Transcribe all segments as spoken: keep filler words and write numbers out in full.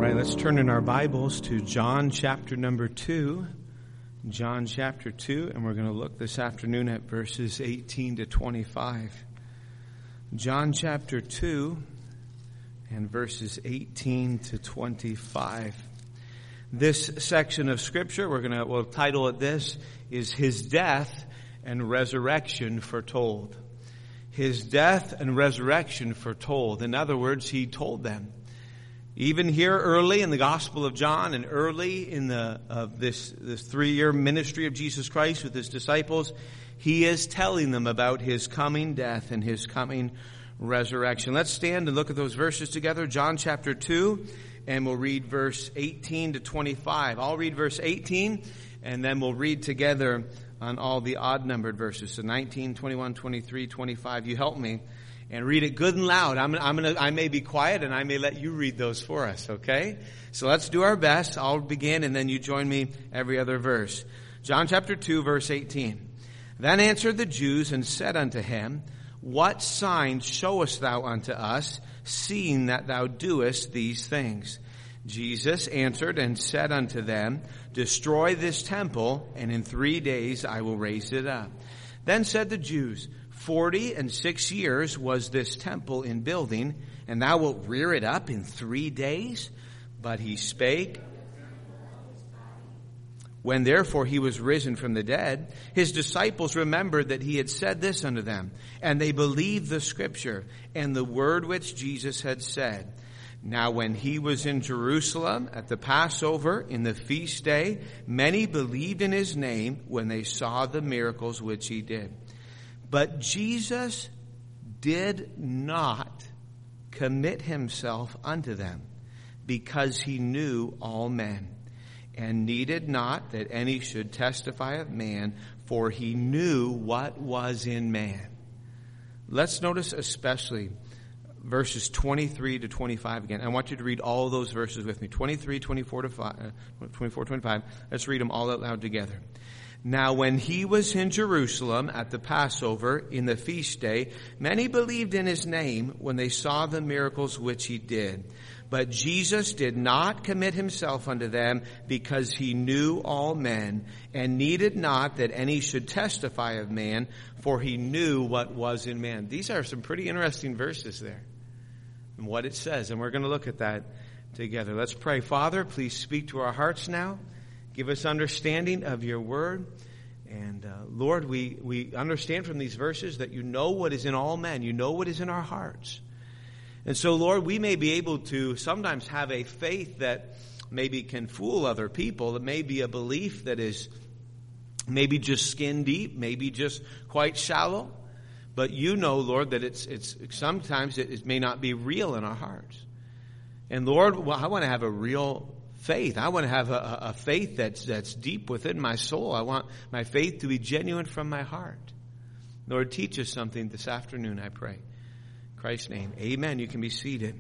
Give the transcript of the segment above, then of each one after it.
right, let's turn in our Bibles to John chapter number two. John chapter two, and we're going to look this afternoon at verses eighteen to twenty-five. John chapter two and verses eighteen to twenty-five. This section of Scripture, we're going to, we'll title it this, is His Death and Resurrection Foretold. His death and resurrection foretold. In other words, He told them. Even here early in the Gospel of John and early in the of this, this three-year ministry of Jesus Christ with His disciples, He is telling them about His coming death and His coming resurrection. Let's stand and look at those verses together. John chapter two, and we'll read verse eighteen to twenty-five. I'll read verse eighteen, and then we'll read together on all the odd-numbered verses. So nineteen, twenty-one, twenty-three, twenty-five. You help me. And read it good and loud. I'm, I'm gonna, I may be quiet and I may let you read those for us, okay? So let's do our best. I'll begin and then you join me every other verse. John chapter two, verse eighteen. Then answered the Jews and said unto him, What sign showest thou unto us, seeing that thou doest these things? Jesus answered and said unto them, Destroy this temple, and in three days I will raise it up. Then said the Jews, Forty and six years was this temple in building, and thou wilt rear it up in three days? But he spake. When therefore he was risen from the dead, his disciples remembered that he had said this unto them, and they believed the scripture and the word which Jesus had said. Now when he was in Jerusalem at the Passover in the feast day, many believed in his name when they saw the miracles which he did. But Jesus did not commit himself unto them, because he knew all men, and needed not that any should testify of man, for he knew what was in man. Let's notice especially verses twenty-three to twenty-five again. I want you to read all those verses with me. twenty-three, twenty-four to five, uh, twenty-four, twenty-five. Let's read them all out loud together. Now when he was in Jerusalem at the Passover in the feast day, many believed in his name when they saw the miracles which he did. But Jesus did not commit himself unto them, because he knew all men, and needed not that any should testify of man, for he knew what was in man. These are some pretty interesting verses there, and what it says, and we're going to look at that together. Let's pray. Father, please speak to our hearts now. Give us understanding of your word. And uh, Lord, we, we understand from these verses that you know what is in all men. You know what is in our hearts. And so, Lord, we may be able to sometimes have a faith that maybe can fool other people. It may be a belief that is maybe just skin deep, maybe just quite shallow. But you know, Lord, that it's it's sometimes it, it may not be real in our hearts. And Lord, well, I want to have a real faith. I want to have a, a faith that's that's deep within my soul. I want my faith to be genuine from my heart. Lord, teach us something this afternoon, I pray. In Christ's name, amen. You can be seated.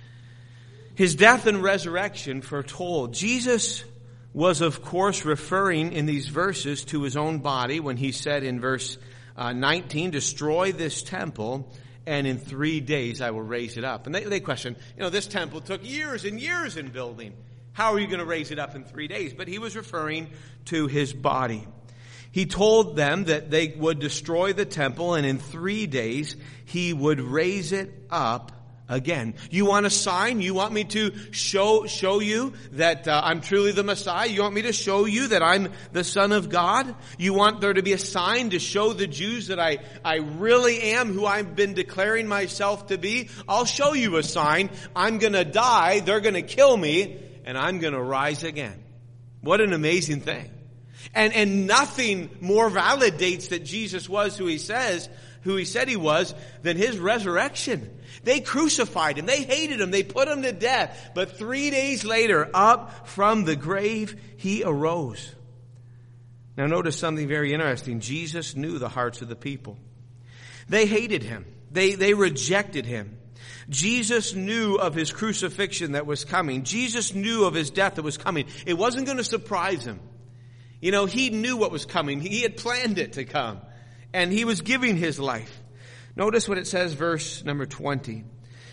His death and resurrection foretold. Jesus was, of course, referring in these verses to his own body when he said in verse uh, nineteen, Destroy this temple, and in three days I will raise it up. And they, they question, you know, this temple took years and years in building. How are you going to raise it up in three days? But he was referring to his body. He told them that they would destroy the temple, and in three days he would raise it up again. You want a sign? You want me to show show you that uh, I'm truly the Messiah? You want me to show you that I'm the Son of God? You want there to be a sign to show the Jews that I, I really am who I've been declaring myself to be? I'll show you a sign. I'm going to die. They're going to kill me. And I'm going to rise again. What an amazing thing. And, and nothing more validates that Jesus was who he says, who he said he was, than his resurrection. They crucified him. They hated him. They put him to death. But three days later, up from the grave, he arose. Now notice something very interesting. Jesus knew the hearts of the people. They hated him. They, they rejected him. Jesus knew of his crucifixion that was coming. Jesus knew of his death that was coming. It wasn't going to surprise him. You know, he knew what was coming. He had planned it to come. And he was giving his life. Notice what it says, verse number twenty.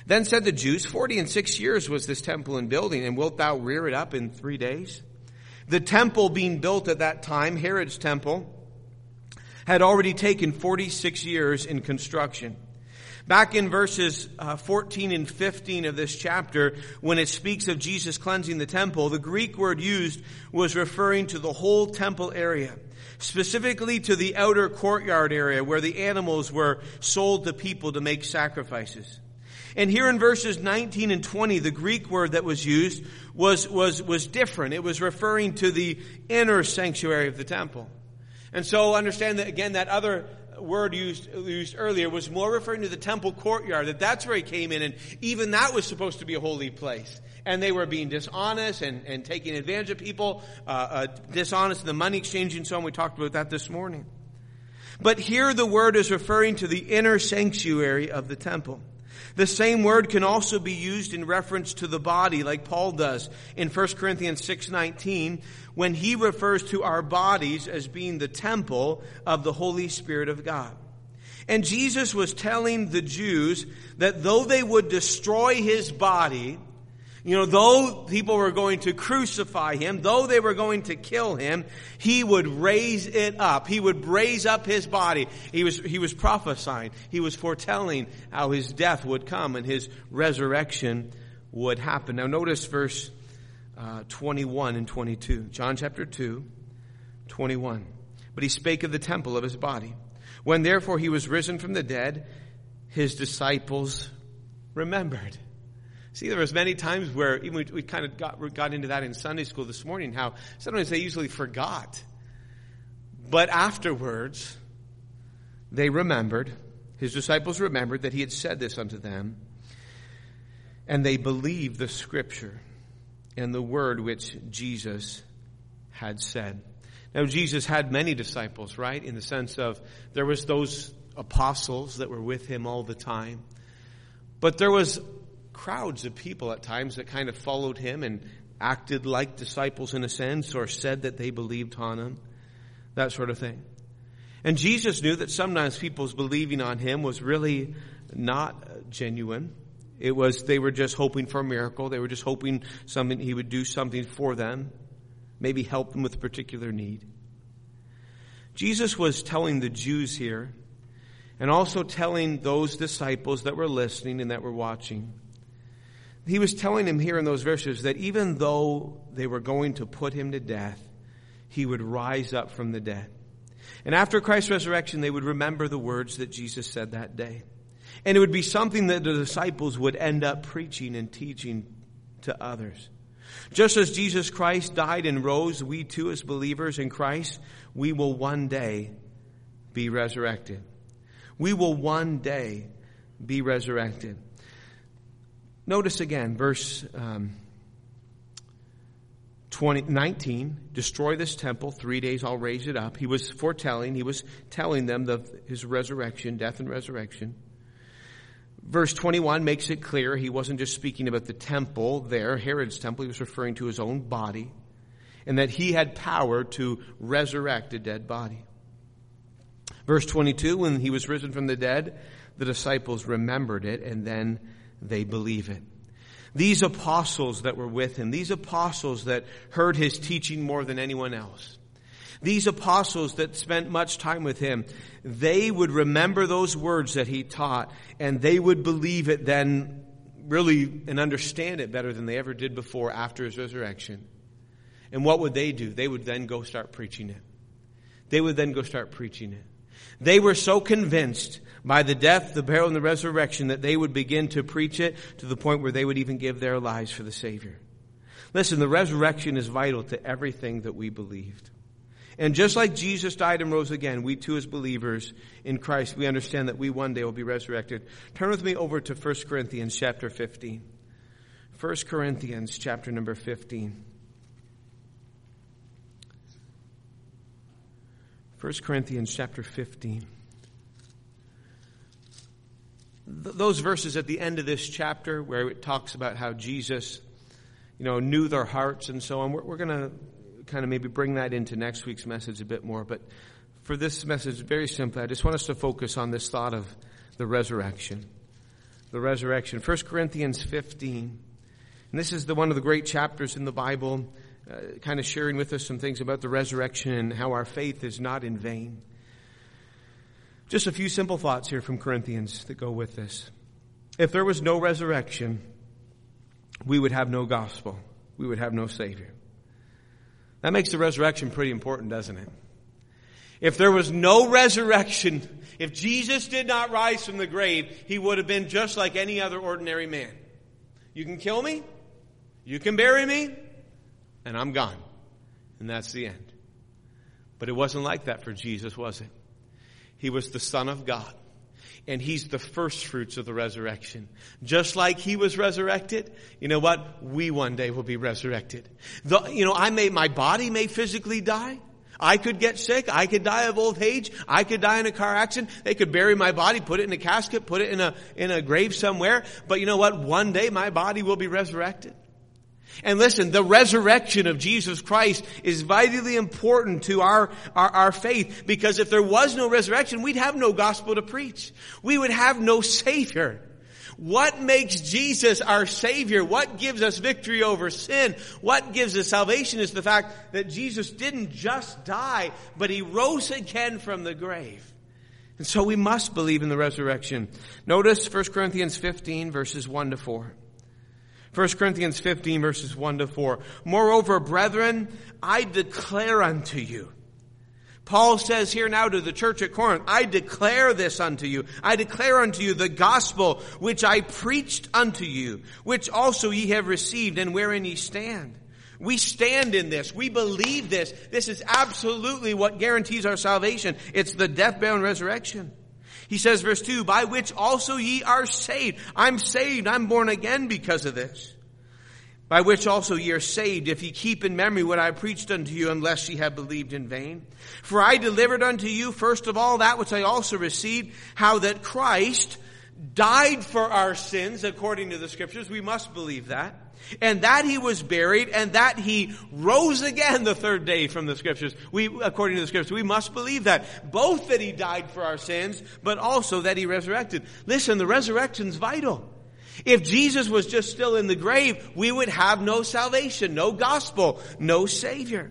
Then said the Jews, Forty and six years was this temple in building, and wilt thou rear it up in three days? The temple being built at that time, Herod's temple, had already taken forty-six years in construction. Back in verses uh, fourteen and fifteen of this chapter, when it speaks of Jesus cleansing the temple, the Greek word used was referring to the whole temple area, specifically to the outer courtyard area where the animals were sold to people to make sacrifices. And here in verses nineteen and twenty, the Greek word that was used was, was, was different. It was referring to the inner sanctuary of the temple. And so understand that, again, that other word used, used earlier was more referring to the temple courtyard, that that's where he came in, and even that was supposed to be a holy place. And they were being dishonest and, and taking advantage of people, uh, uh, dishonest in the money exchange and so on. We talked about that this morning. But here the word is referring to the inner sanctuary of the temple. The same word can also be used in reference to the body, like Paul does in First Corinthians six nineteen, when he refers to our bodies as being the temple of the Holy Spirit of God. And Jesus was telling the Jews that though they would destroy his body, you know, though people were going to crucify him, though they were going to kill him, he would raise it up. He would raise up his body. He was, he was prophesying. He was foretelling how his death would come and his resurrection would happen. Now notice verse uh, twenty-one and twenty-two. John chapter two, twenty-one. But he spake of the temple of his body. When therefore he was risen from the dead, his disciples remembered. See, there was many times where even we, we kind of got, got into that in Sunday school this morning, how sometimes they usually forgot. But afterwards, they remembered, his disciples remembered that he had said this unto them, and they believed the scripture and the word which Jesus had said. Now, Jesus had many disciples, right? In the sense of there was those apostles that were with him all the time. But there was crowds of people at times that kind of followed him and acted like disciples in a sense, or said that they believed on him, that sort of thing. And Jesus knew that sometimes people's believing on him was really not genuine. It was, they were just hoping for a miracle. They were just hoping something, he would do something for them, maybe help them with a particular need. Jesus was telling the Jews here, and also telling those disciples that were listening and that were watching, he was telling them here in those verses that even though they were going to put him to death, he would rise up from the dead. And after Christ's resurrection, they would remember the words that Jesus said that day. And it would be something that the disciples would end up preaching and teaching to others. Just as Jesus Christ died and rose, we too as believers in Christ, we will one day be resurrected. We will one day be resurrected. Notice again, verse um, twenty, nineteen, destroy this temple, three days I'll raise it up. He was foretelling, he was telling them of his resurrection, death and resurrection. Verse twenty-one makes it clear he wasn't just speaking about the temple there, Herod's temple, he was referring to his own body, and that he had power to resurrect a dead body. Verse twenty-two, when he was risen from the dead, the disciples remembered it, and then they believe it. These apostles that were with him, these apostles that heard his teaching more than anyone else, these apostles that spent much time with him, they would remember those words that he taught, and they would believe it then really and understand it better than they ever did before after his resurrection. And what would they do? They would then go start preaching it. They would then go start preaching it. They were so convinced by the death, the burial, and the resurrection that they would begin to preach it to the point where they would even give their lives for the Savior. Listen, the resurrection is vital to everything that we believed. And just like Jesus died and rose again, we too as believers in Christ, we understand that we one day will be resurrected. Turn with me over to First Corinthians chapter fifteen. First Corinthians chapter number fifteen. First Corinthians chapter fifteen. Th- those verses at the end of this chapter where it talks about how Jesus, you know, knew their hearts and so on. We're, we're going to kind of maybe bring that into next week's message a bit more. But for this message, very simply, I just want us to focus on this thought of the resurrection. the resurrection. First Corinthians fifteen. And this is the one of the great chapters in the Bible, uh, kind of sharing with us some things about the resurrection and how our faith is not in vain. Just a few simple thoughts here from Corinthians that go with this. If there was no resurrection, we would have no gospel. We would have no Savior. That makes the resurrection pretty important, doesn't it? If there was no resurrection, if Jesus did not rise from the grave, he would have been just like any other ordinary man. You can kill me, you can bury me, and I'm gone. And that's the end. But it wasn't like that for Jesus, was it? He was the Son of God. And he's the first fruits of the resurrection. Just like he was resurrected, you know what? We one day will be resurrected. The, you know, I may, my body may physically die. I could get sick. I could die of old age. I could die in a car accident. They could bury my body, put it in a casket, put it in a, in a grave somewhere. But you know what? One day my body will be resurrected. And listen, the resurrection of Jesus Christ is vitally important to our, our, our faith, because if there was no resurrection, we'd have no gospel to preach. We would have no Savior. What makes Jesus our Savior? What gives us victory over sin? What gives us salvation is the fact that Jesus didn't just die, but he rose again from the grave. And so we must believe in the resurrection. Notice First Corinthians fifteen, verses one to four. First Corinthians fifteen, verses one to four. Moreover, brethren, I declare unto you. Paul says here now to the church at Corinth, I declare this unto you. I declare unto you the gospel which I preached unto you, which also ye have received, and wherein ye stand. We stand in this. We believe this. This is absolutely what guarantees our salvation. It's the death, burial, and resurrection. He says, verse two, by which also ye are saved. I'm saved. I'm born again because of this. By which also ye are saved, if ye keep in memory what I preached unto you, unless ye have believed in vain. For I delivered unto you, first of all, that which I also received, how that Christ died for our sins, according to the Scriptures. We must believe that. And that he was buried, and that he rose again the third day from the Scriptures. We, according to the Scriptures, we must believe that. Both that he died for our sins, but also that he resurrected. Listen, the resurrection's vital. If Jesus was just still in the grave, we would have no salvation, no gospel, no Savior.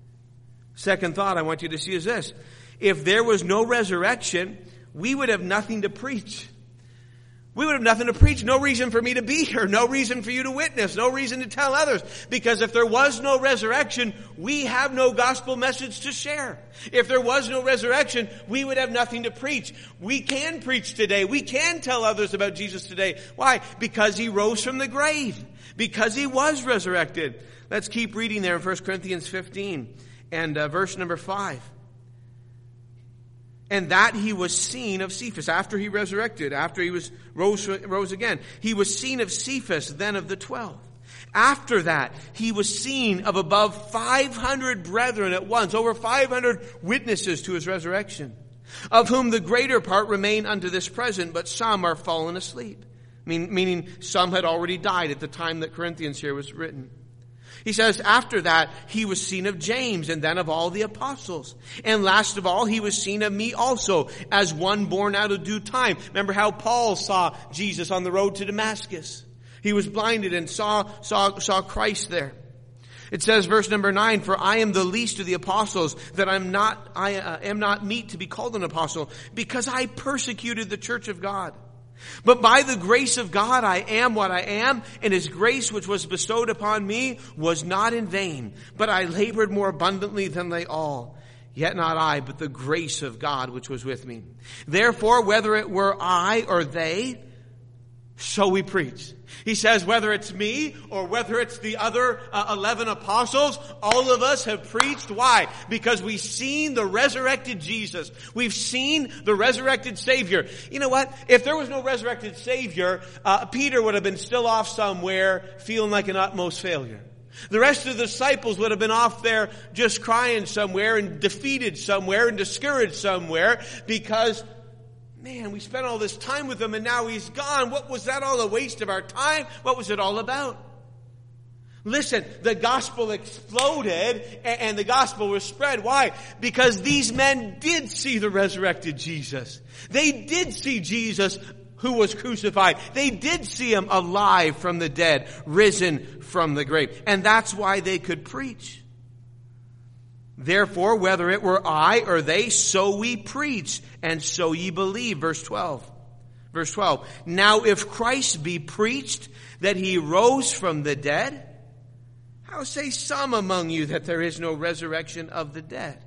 Second thought I want you to see is this. If there was no resurrection, we would have nothing to preach. We would have nothing to preach. No reason for me to be here. No reason for you to witness. No reason to tell others. Because if there was no resurrection, we have no gospel message to share. If there was no resurrection, we would have nothing to preach. We can preach today. We can tell others about Jesus today. Why? Because he rose from the grave. Because he was resurrected. Let's keep reading there in First Corinthians fifteen and uh, verse number five. And that he was seen of Cephas, after he resurrected, after he was rose, rose again. He was seen of Cephas, then of the twelve. After that, he was seen of above five hundred brethren at once, over five hundred witnesses to his resurrection, of whom the greater part remain unto this present, but some are fallen asleep. Mean, meaning some had already died at the time that Corinthians here was written. He says, after that, he was seen of James, and then of all the apostles. And last of all, he was seen of me also, as one born out of due time. Remember how Paul saw Jesus on the road to Damascus. He was blinded and saw, saw, saw Christ there. It says, verse number nine, for I am the least of the apostles, that I'm not, I uh, am not meet to be called an apostle, because I persecuted the church of God. But by the grace of God I am what I am, and his grace which was bestowed upon me was not in vain, but I labored more abundantly than they all. Yet not I, but the grace of God which was with me. Therefore, whether it were I or they, so we preach. He says whether it's me or whether it's the other uh, eleven apostles, all of us have preached. Why? Because we've seen the resurrected Jesus. We've seen the resurrected Savior. You know what? If there was no resurrected Savior, uh, Peter would have been still off somewhere feeling like an utmost failure. The rest of the disciples would have been off there just crying somewhere and defeated somewhere and discouraged somewhere because, man, we spent all this time with him and now he's gone. What was that all a waste of our time? What was it all about? Listen, the gospel exploded and the gospel was spread. Why? Because these men did see the resurrected Jesus. They did see Jesus who was crucified. They did see him alive from the dead, risen from the grave. And that's why they could preach. Therefore, whether it were I or they, so we preach, and so ye believe. Verse twelve. Verse twelve. Now if Christ be preached that he rose from the dead, how say some among you that there is no resurrection of the dead?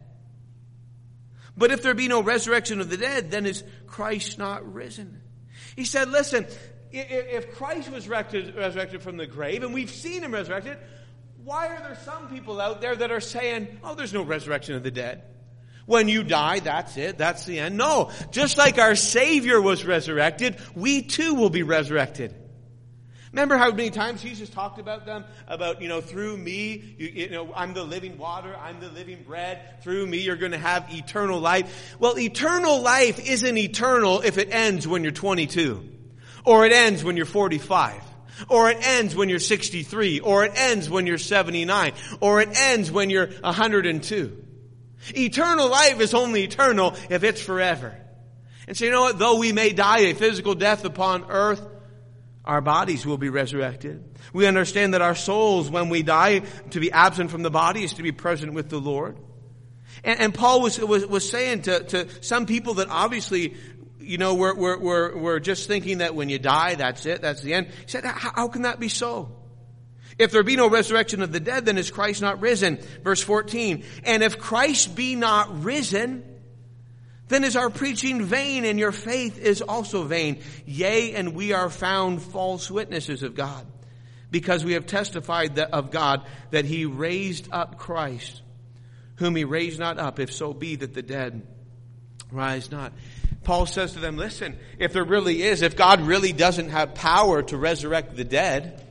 But if there be no resurrection of the dead, then is Christ not risen? He said, listen, if Christ was resurrected from the grave, and we've seen him resurrected, why are there some people out there that are saying, oh, there's no resurrection of the dead? When you die, that's it, that's the end. No, just like our Savior was resurrected, we too will be resurrected. Remember how many times Jesus talked about them? About, you know, through me, you, you know, I'm the living water, I'm the living bread. Through me, you're going to have eternal life. Well, eternal life isn't eternal if it ends when you're twenty-two. Or it ends when you're forty-five. Or it ends when you're sixty-three. Or it ends when you're seventy-nine. Or it ends when you're one hundred two. Eternal life is only eternal if it's forever. And so you know what? Though we may die a physical death upon earth, our bodies will be resurrected. We understand that our souls, when we die, to be absent from the body is to be present with the Lord. And, and Paul was, was, was saying to, to some people that obviously, you know, were, were, were, were just thinking that when you die, that's it, that's the end. He said, how, how can that be so? If there be no resurrection of the dead, then is Christ not risen? Verse fourteen. And if Christ be not risen, then is our preaching vain, and your faith is also vain. Yea, and we are found false witnesses of God, because we have testified that of God that he raised up Christ, whom he raised not up, if so be that the dead rise not. Paul says to them, listen, if there really is, if God really doesn't have power to resurrect the dead,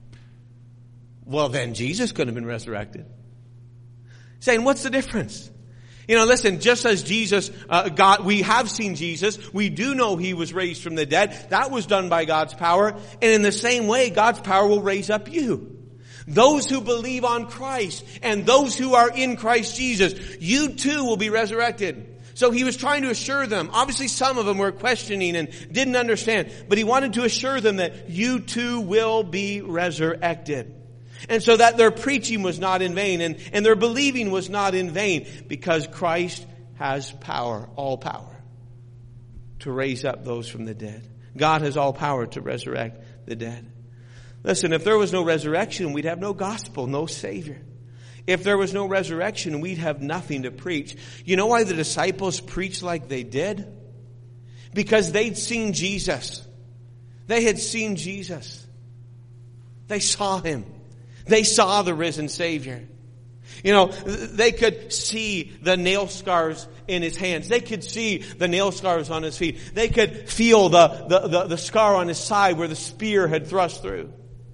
well then Jesus could have been resurrected. Saying, what's the difference? You know, listen, just as Jesus, uh, God, we have seen Jesus. We do know he was raised from the dead. That was done by God's power. And in the same way, God's power will raise up you. Those who believe on Christ and those who are in Christ Jesus, you too will be resurrected. So he was trying to assure them. Obviously, some of them were questioning and didn't understand. But he wanted to assure them that you too will be resurrected. And so that their preaching was not in vain, and, and their believing was not in vain, because Christ has power, all power, to raise up those from the dead. God has all power to resurrect the dead. Listen, if there was no resurrection, we'd have no gospel, no Savior. If there was no resurrection, we'd have nothing to preach. You know why the disciples preached like they did? Because they'd seen Jesus. They had seen Jesus. They saw him. They saw the risen Savior. You know, they could see the nail scars in his hands. They could see the nail scars on his feet. They could feel the, the, the, the scar on his side where the spear had thrust through.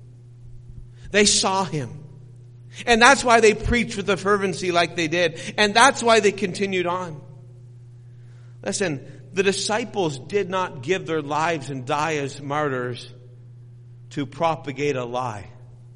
They saw him. And that's why they preached with the fervency like they did. And that's why they continued on. Listen, the disciples did not give their lives and die as martyrs to propagate a lie.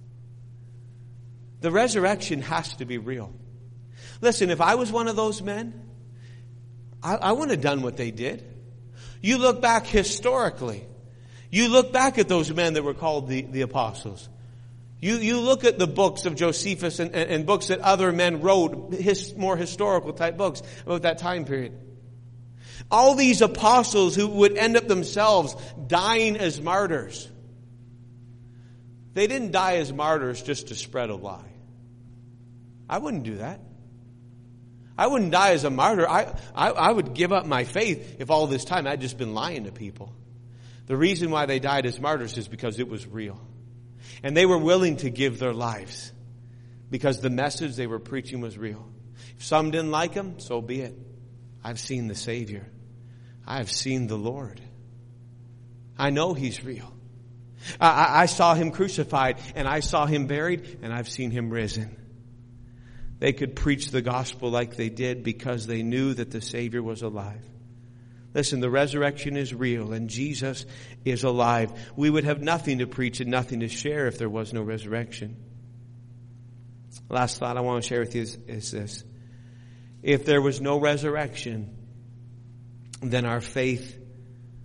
The resurrection has to be real. Listen, if I was one of those men, I, I wouldn't have done what they did. You look back historically. You look back at those men that were called the, the apostles. You, you look at the books of Josephus and, and, and books that other men wrote, his, more historical type books about that time period. All these apostles who would end up themselves dying as martyrs. They didn't die as martyrs just to spread a lie. I wouldn't do that. I wouldn't die as a martyr. I, I, I would give up my faith if all this time I'd just been lying to people. The reason why they died as martyrs is because it was real. And they were willing to give their lives because the message they were preaching was real. If some didn't like him, so be it. I've seen the Savior. I've seen the Lord. I know he's real. I, I saw him crucified, and I saw him buried, and I've seen him risen. They could preach the gospel like they did because they knew that the Savior was alive. Listen, the resurrection is real, and Jesus is alive. We would have nothing to preach and nothing to share if there was no resurrection. Last thought I want to share with you is, is this. If there was no resurrection, then our faith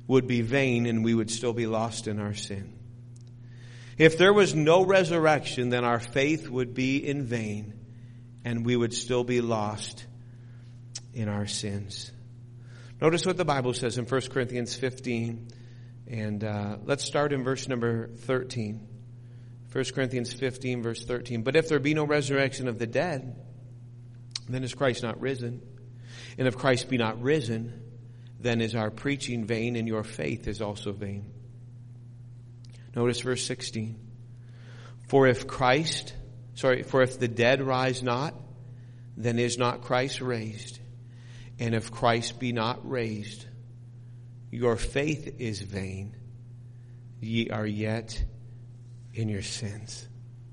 would be vain and we would still be lost in our sin. If there was no resurrection, then our faith would be in vain and we would still be lost in our sins. Notice what the Bible says in First Corinthians fifteen. And uh, let's start in verse number thirteen. First Corinthians fifteen, verse thirteen. But if there be no resurrection of the dead, then is Christ not risen? And if Christ be not risen, then is our preaching vain, and your faith is also vain. Notice verse sixteen. For if Christ, sorry, for if the dead rise not, then is not Christ raised. And if Christ be not raised, your faith is vain. Ye are yet in your sins.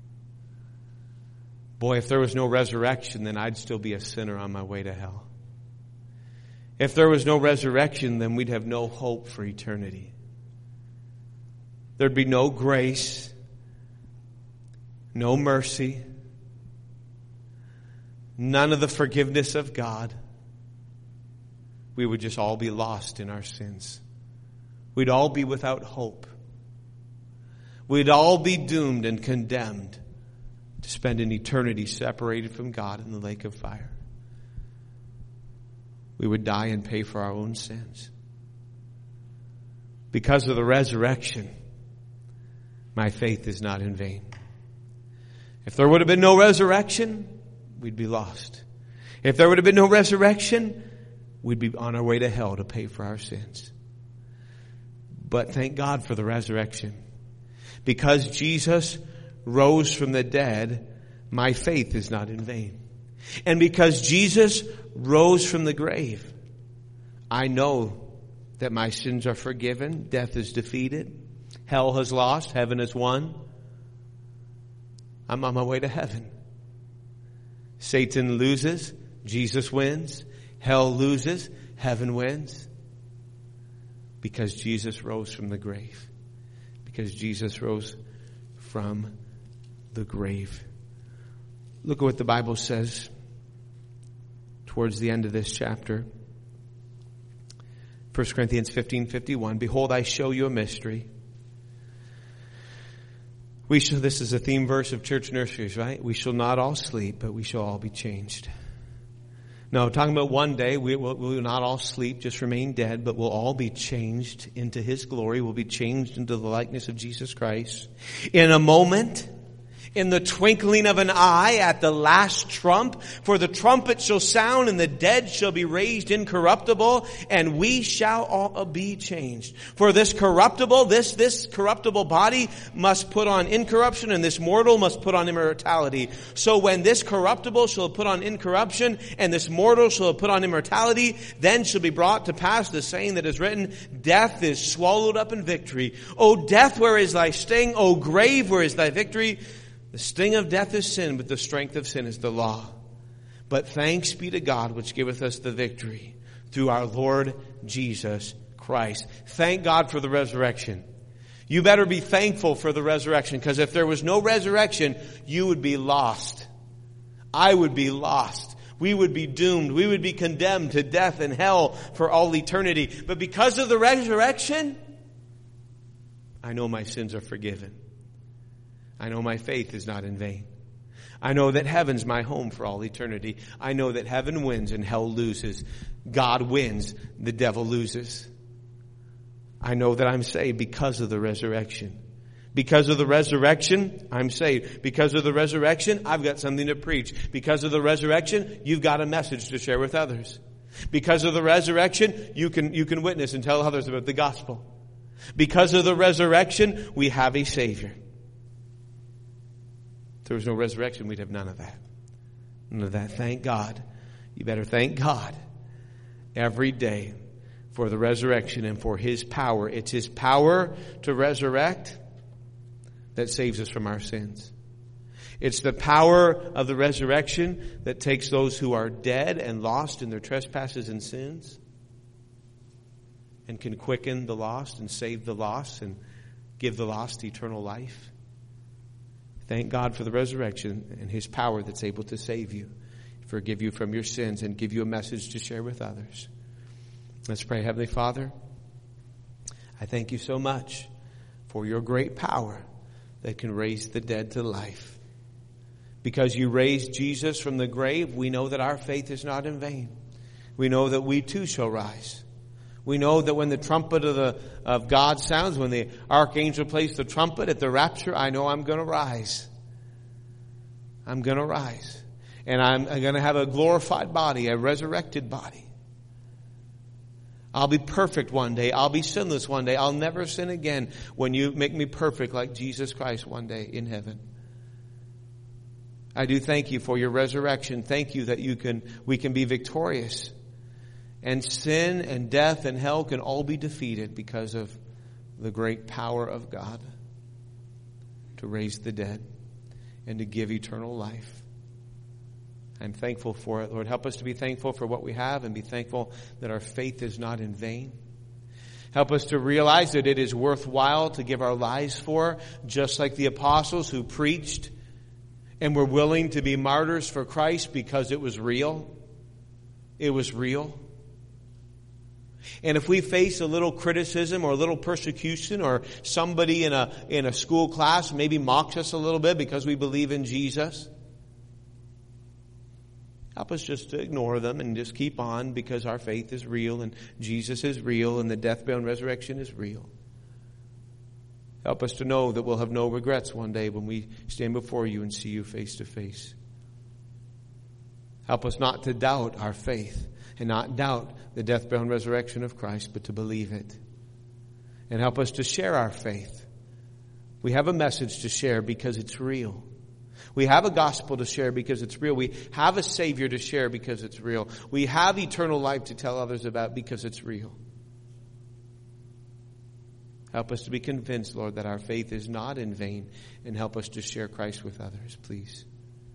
Boy, if there was no resurrection, then I'd still be a sinner on my way to hell. If there was no resurrection, then we'd have no hope for eternity. There'd be no grace, no mercy, none of the forgiveness of God. We would just all be lost in our sins. We'd all be without hope. We'd all be doomed and condemned to spend an eternity separated from God in the lake of fire. We would die and pay for our own sins. Because of the resurrection, my faith is not in vain. If there would have been no resurrection, we'd be lost. If there would have been no resurrection, we'd be on our way to hell to pay for our sins. But thank God for the resurrection. Because Jesus rose from the dead, my faith is not in vain. And because Jesus rose from the grave, I know that my sins are forgiven, death is defeated, hell has lost, heaven has won. I'm on my way to heaven. Satan loses, Jesus wins. Hell loses, heaven wins. Because Jesus rose from the grave. Because Jesus rose from the grave. Look at what the Bible says towards the end of this chapter. First Corinthians fifteen fifty-one. Behold, I show you a mystery. We shall, this is a theme verse of church nurseries, right? We shall not all sleep, but we shall all be changed. No, talking about one day, we will, we will not all sleep, just remain dead, but we'll all be changed into His glory. We'll be changed into the likeness of Jesus Christ. In a moment, in the twinkling of an eye, at the last trump, for the trumpet shall sound, and the dead shall be raised incorruptible, and we shall all be changed. For this corruptible, this, this corruptible body must put on incorruption, and this mortal must put on immortality. So when this corruptible shall put on incorruption, and this mortal shall put on immortality, then shall be brought to pass the saying that is written, death is swallowed up in victory. O death, where is thy sting? O grave, where is thy victory? The sting of death is sin, but the strength of sin is the law. But thanks be to God, which giveth us the victory through our Lord Jesus Christ. Thank God for the resurrection. You better be thankful for the resurrection, because if there was no resurrection, you would be lost. I would be lost. We would be doomed. We would be condemned to death and hell for all eternity. But because of the resurrection, I know my sins are forgiven. I know my faith is not in vain. I know that heaven's my home for all eternity. I know that heaven wins and hell loses. God wins, the devil loses. I know that I'm saved because of the resurrection. Because of the resurrection, I'm saved. Because of the resurrection, I've got something to preach. Because of the resurrection, you've got a message to share with others. Because of the resurrection, you can, you can witness and tell others about the gospel. Because of the resurrection, we have a Savior. If there was no resurrection, we'd have none of that. None of that. Thank God. You better thank God every day for the resurrection and for His power. It's His power to resurrect that saves us from our sins. It's the power of the resurrection that takes those who are dead and lost in their trespasses and sins and can quicken the lost and save the lost and give the lost eternal life. Thank God for the resurrection and His power that's able to save you, forgive you from your sins, and give you a message to share with others. Let's pray. Heavenly Father, I thank you so much for your great power that can raise the dead to life. Because you raised Jesus from the grave, we know that our faith is not in vain. We know that we too shall rise. We know that when the trumpet of the of God sounds, when the archangel plays the trumpet at the rapture, I know I'm going to rise. I'm going to rise. And I'm, I'm going to have a glorified body, a resurrected body. I'll be perfect one day. I'll be sinless one day. I'll never sin again when you make me perfect like Jesus Christ one day in heaven. I do thank you for your resurrection. Thank you that you can, we can be victorious. And sin and death and hell can all be defeated because of the great power of God to raise the dead and to give eternal life. I'm thankful for it. Lord, help us to be thankful for what we have and be thankful that our faith is not in vain. Help us to realize that it is worthwhile to give our lives for, just like the apostles who preached and were willing to be martyrs for Christ because it was real. It was real. And if we face a little criticism or a little persecution, or somebody in a in a school class maybe mocks us a little bit because we believe in Jesus, help us just to ignore them and just keep on, because our faith is real and Jesus is real and the death, burial, and resurrection is real. Help us to know that we'll have no regrets one day when we stand before you and see you face to face. Help us not to doubt our faith and not doubt the death, burial, and resurrection of Christ, but to believe it. And help us to share our faith. We have a message to share because it's real. We have a gospel to share because it's real. We have a Savior to share because it's real. We have eternal life to tell others about because it's real. Help us to be convinced, Lord, that our faith is not in vain, and help us to share Christ with others, please.